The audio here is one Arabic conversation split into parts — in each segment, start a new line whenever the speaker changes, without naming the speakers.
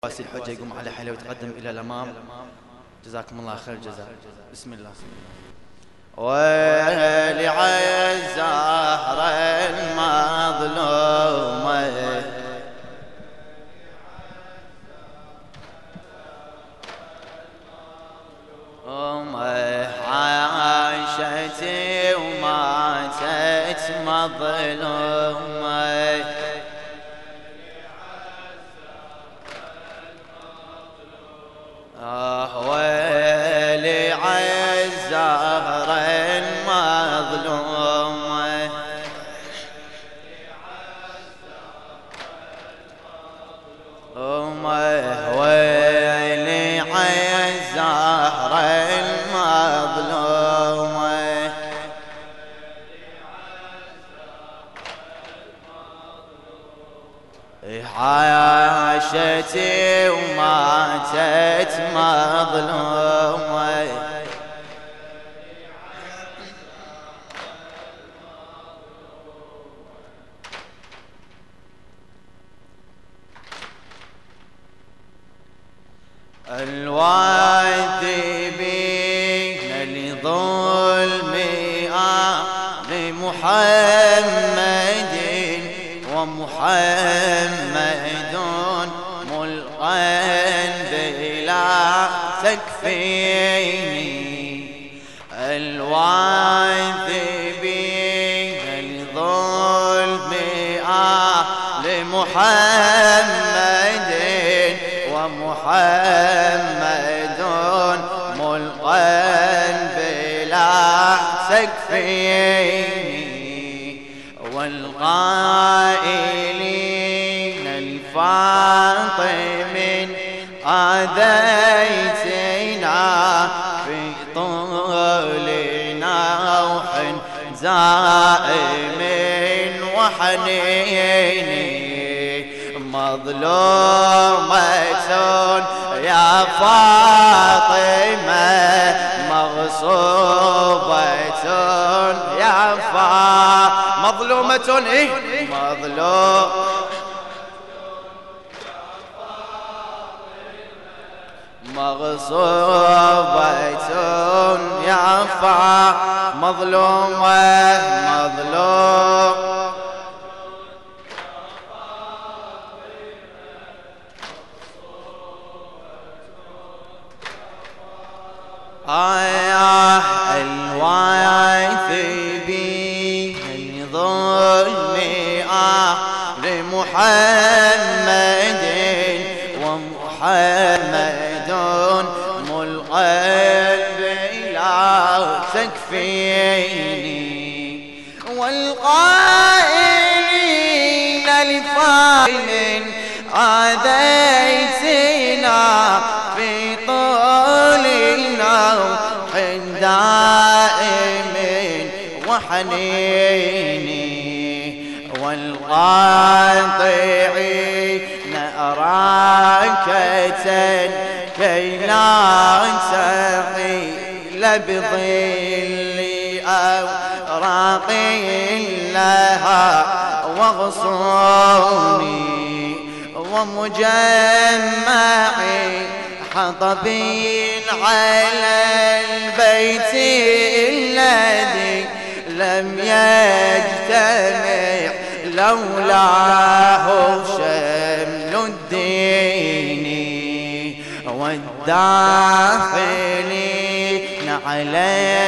واسي الحجة يقوم على حيله ويتقدم إلى الأمام. جزاكم الله خير الجزاء. بسم الله. ولعز زهر المظلومة عاشت وماتت مظلومة ولعز زهر المظلومة ولعز زهر المظلومة عاشت وماتت مظلومة الواثبين لظلم آل محمد ومحمد ملقا بلا تكفين الواثبين لظلم آل محمد ومحمد ملقا بلا سقفين والقائلين الفاطم آذيتنا في طول نوح زائم وحنين مظلومة يا فاطمة مغصوبة يا مظلومة مغصوبة يا مظلوم الواثبين ظلم آل محمد ومحمد ملقا بلا تكفين والقائلين لفاطم آذيتنا في طول النوح دائم وحنين والقاطعين راكة كي لا تحيل بظل أوراق لها وغصوني ومجمع حطب على البيت الذي لم يجتمع لولاه شمل الدين والداخلين على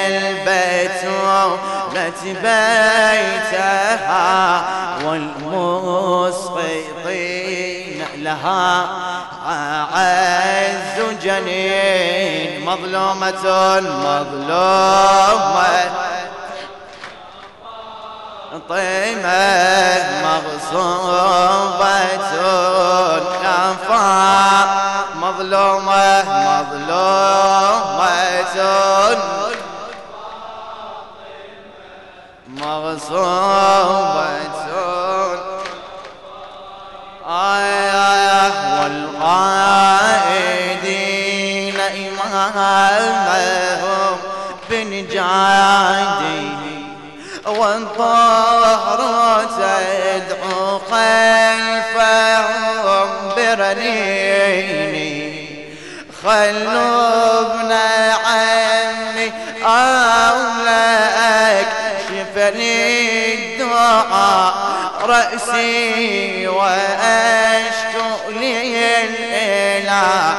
البتولة بيتها والمسقطين لها أعز جنين مظلومة طيمة مغصوبة كفا مظلومة مغصوبة والقائدين إمامهم بنجادي والظهر تدعو خلفهم فنيني خلوا ابن عمي أولك شفني الدعاء رأسي وأشكو للإله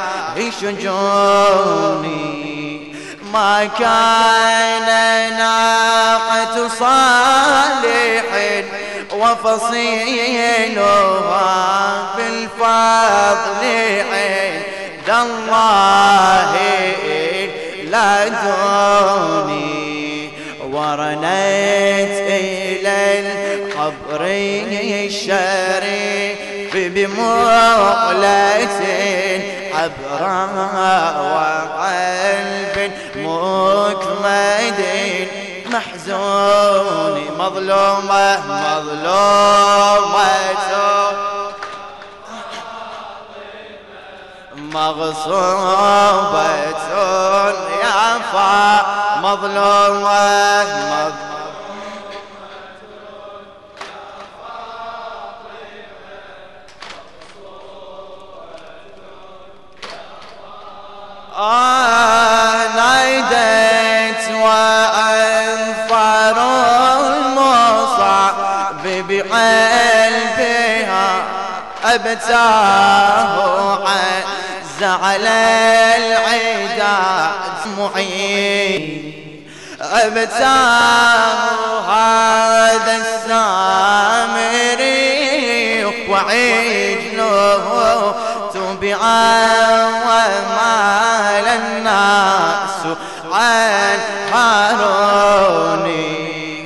شجوني ما كان ناقة صالح وفصيلها بالفضل عند الله لا دوني ورنيت إلى القبر الشريف بمقلة عبراء وقلب مكمد محزون مظلومة مغصوبة يا فا مظلومة ناديت وأنفر المصعب بقلبها أبتاه عز على العدا دموعي أبتاه هذا السامري وعجله تبعا ومال الناس عن هاروني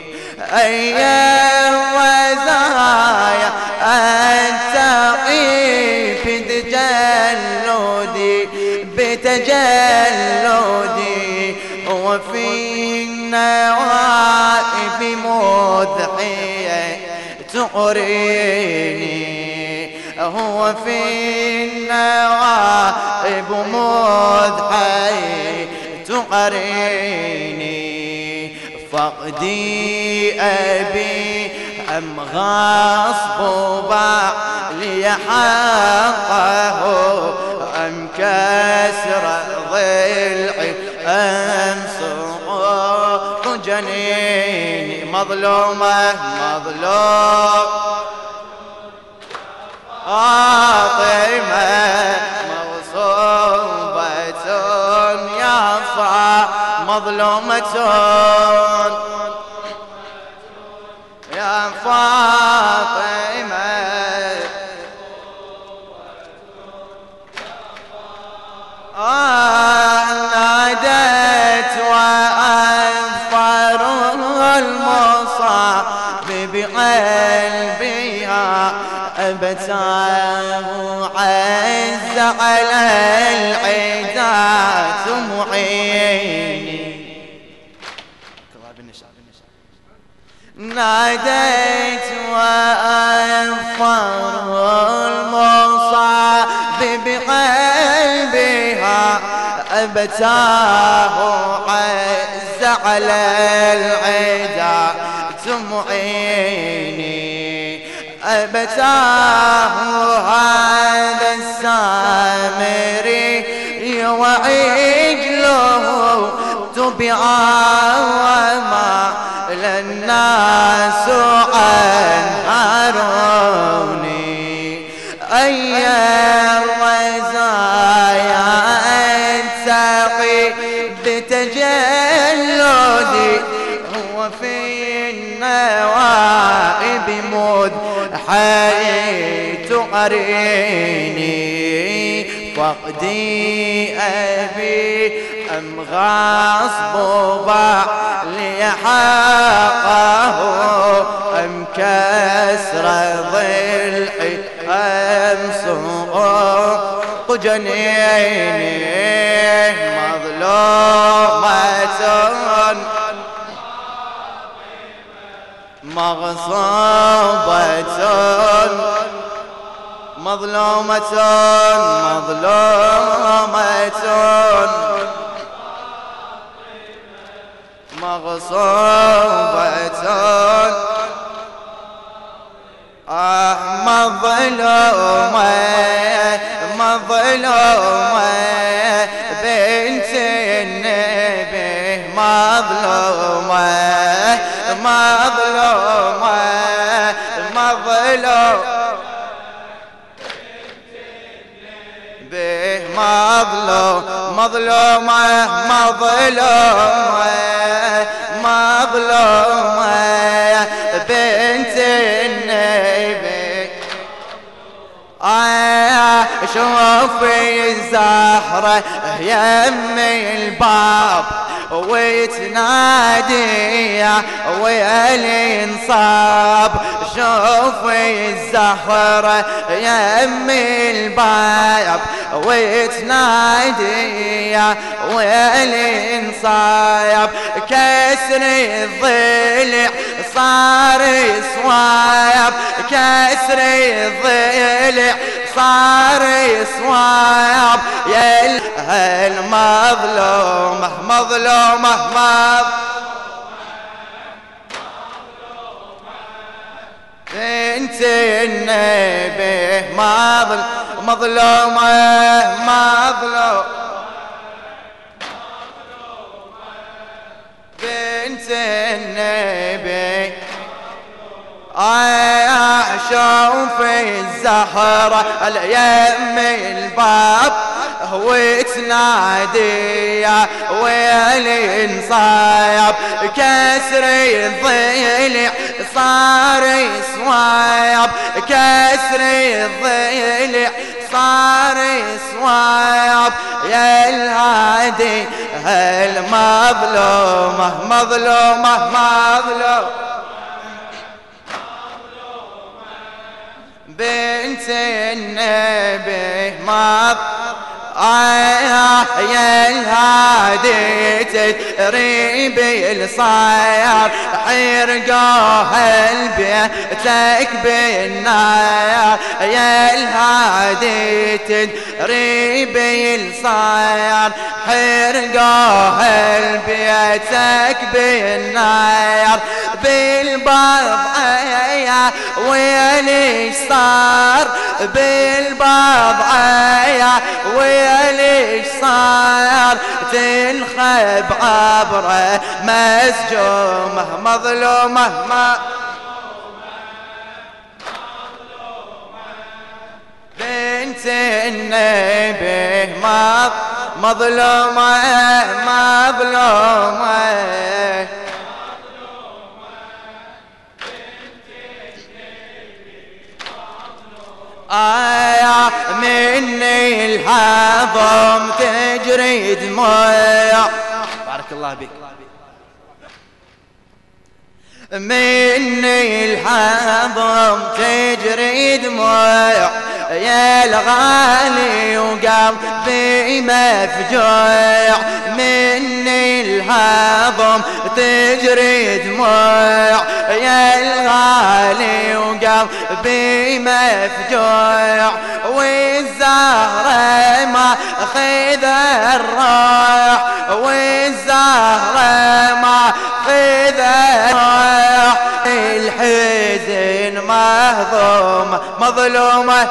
أيام وزايا أتقي بتجلدي وفي النوائب مذحية تغريني هو في النوائب مذحية تغريني فقدي أبي أم غصب بعلي حقه أم كسر ضلعي أم سقوط جنيني مظلومة فاطمة مغصوبة يا مظلومة يا فاطمة نادت وأنفر المصاب بقلبها أبتاه عز على العدا تمعيني ناديت وأنفر المصاب بقلبها أبتاه عز على العدا تمعيني أبتاه هذا السامري وعجله تبعا وما للناس أنهروني أي الرزايا أنتقي بتجلدي هو في النوائب مذحية تقريني فقدي أبي أم غصب بعلي حقه أم كسر ضلعي أم سقوط جنيني مظلومة مغصوبة مظلومة مظلومة بنت النبي مظلومة مظلومة مظلومة مظلومة مظلومة مظلومة بنت النبي شوفي الزهرة يم الباب وتنادي يا الانصاب شوفي الزهرة يم الباب وتنادي يا الانصاب كسر الضلع صار صواب كسر الضلع صار صواب يا المظلومة مظلومة بنت النبي مظلومة مظلومة بنت النبي شوفي الزهرة اليم الباب وتنادي يا الانصاب كسر الضلع صار صواب كسر الضلع صار صواب يا الهادي المظلومة مظلومة مظلومة بنت النبي يا الهادي تدري بالصيار حرقوها البيتك بالنار يا الهادي تدري بالصيار حرقوها البيتك بالنار بالبضعية ويليش صار بالبضعية ويليش صار تنخب عبره مسجومة مظلومة بنت النبي مظلومة مظلومة مني الحظم تجري دموع بارك الله بك مني الحظم تجري دموع يا الغالي وقلبي مفجوع مني الهضم تجري دموع يا الغالي وقلبي مفجوع والزهرة ما خذ الروح والزهرة ما خذ الروح الحزن مهضومة مظلومة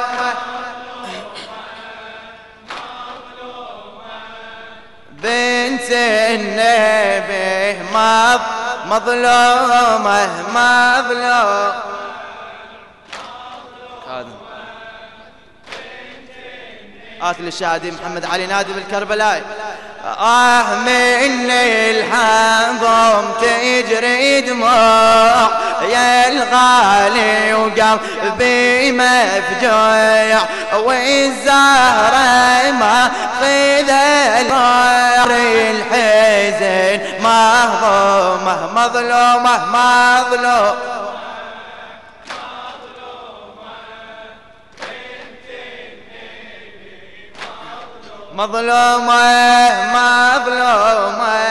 بنت النبي مظلومة مظلومة آتي للشهادي محمد علي نادي بالكربلاء مني الحظم تجري دموع يا الغالي وقلبي مفجوع والزهرة ما خذ الحزن مهضومة مظلومة مظلومة مظلومة مظلومة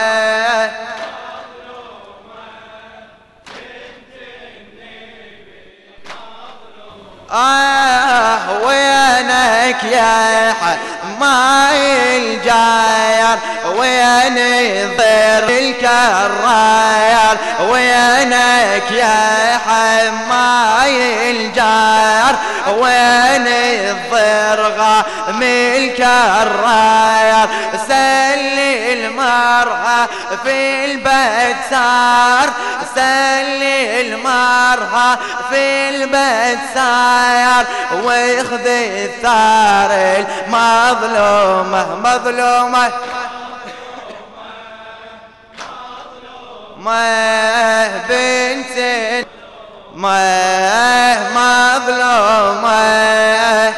وينك يا حماي الجاير وين الضير الكرار وينك يا حماي الجار وين الضرغة ملك الراير سلي المرأة في البيت سار سلي المرأة في البيت سار ويخذ الثار المظلومة مظلومة ما بنت ما مظلومة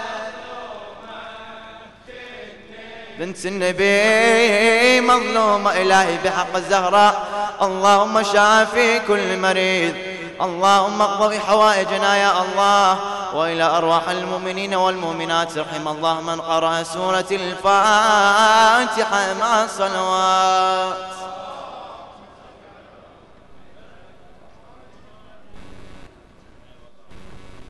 بنت النبي مظلومة إلهي بحق الزهراء اللهم شافي كل مريض اللهم اقضي حوائجنا يا الله وإلى أرواح المؤمنين والمؤمنات رحم الله من قرأ سورة الفاتحة مع الصلوات.